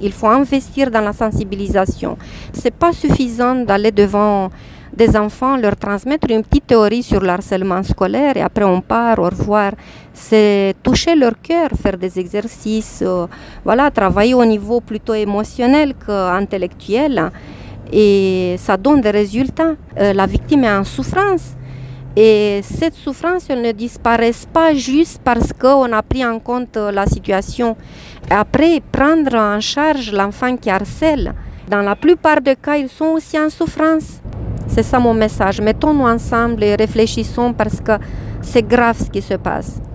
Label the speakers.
Speaker 1: Il faut investir dans la sensibilisation. C'est pas suffisant d'aller devant des enfants, leur transmettre une petite théorie sur le harcèlement scolaire et après on part, au revoir. C'est toucher leur cœur, faire des exercices, travailler au niveau plutôt émotionnel qu'intellectuel. Et ça donne des résultats. La victime est en souffrance. Et cette souffrance, elle ne disparaît pas juste parce qu'on a pris en compte la situation. Après, prendre en charge l'enfant qui harcèle. Dans la plupart des cas, ils sont aussi en souffrance. C'est ça mon message. Mettons-nous ensemble et réfléchissons parce que c'est grave ce qui se passe.